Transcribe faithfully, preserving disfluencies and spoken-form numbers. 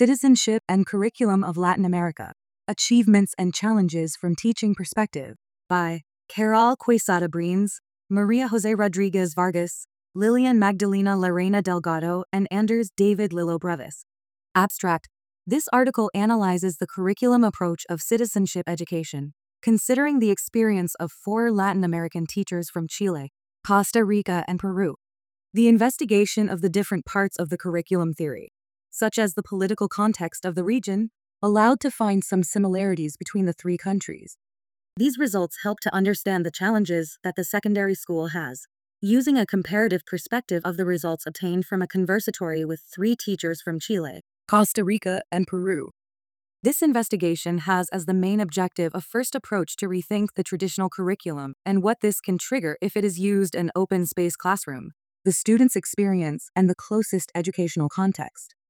Citizenship and Curriculum of Latin America, Achievements and Challenges from Teaching Perspective, by Carol Quesada Brines, Maria Jose Rodriguez Vargas, Lilian Magdalena Lorena Delgado, and Anders David Lillo Brevis. Abstract. This article analyzes the curriculum approach of citizenship education, considering the experience of four Latin American teachers from Chile, Costa Rica, and Peru. The investigation of the different parts of the curriculum theory, such as the political context of the region, allowed to find some similarities between the three countries. These results help to understand the challenges that the secondary school has, using a comparative perspective of the results obtained from a conversatory with three teachers from Chile, Costa Rica, and Peru. This investigation has as the main objective a first approach to rethink the traditional curriculum and what this can trigger if it is used in an open space classroom, the student's experience, and the closest educational context.